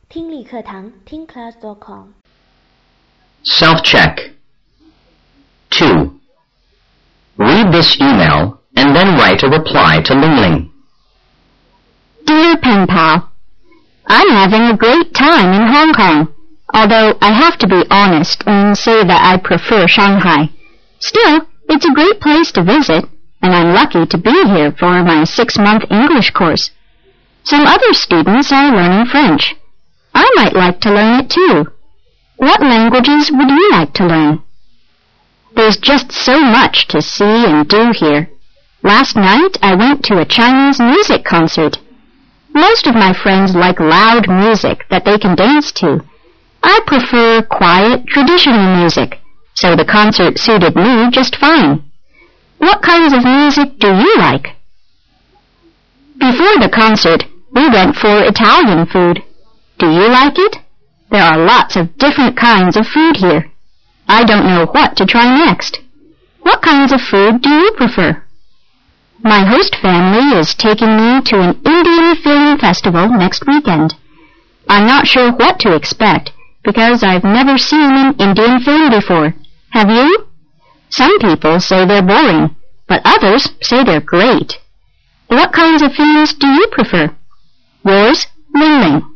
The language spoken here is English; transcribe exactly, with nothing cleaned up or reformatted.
听力课堂听 class dot com Self-check. two. Read this email and then write a reply to Ling Ling. Dear Pen Pal, I'm having a great time in Hong Kong, although I have to be honest and say that I prefer Shanghai. Still, it's a great place to visit, and I'm lucky to be here for my six-month English course. Some other students are learning French. I might like to learn it too. What languages would you like to learn? There's just so much to see and do here. Last night I went to a Chinese music concert. Most of my friends like loud music that they can dance to. I prefer quiet, traditional music, so the concert suited me just fine. What kinds of music do you like? Before the concert, we went for Italian food. Do you like it? There are lots of different kinds of food here. I don't know what to try next. What kinds of food do you prefer? My host family is taking me to an Indian film festival next weekend. I'm not sure what to expect because I've never seen an Indian film before. Have you? Some people say they're boring, but others say they're great. What kinds of films do you prefer? Yours, Ling Ling.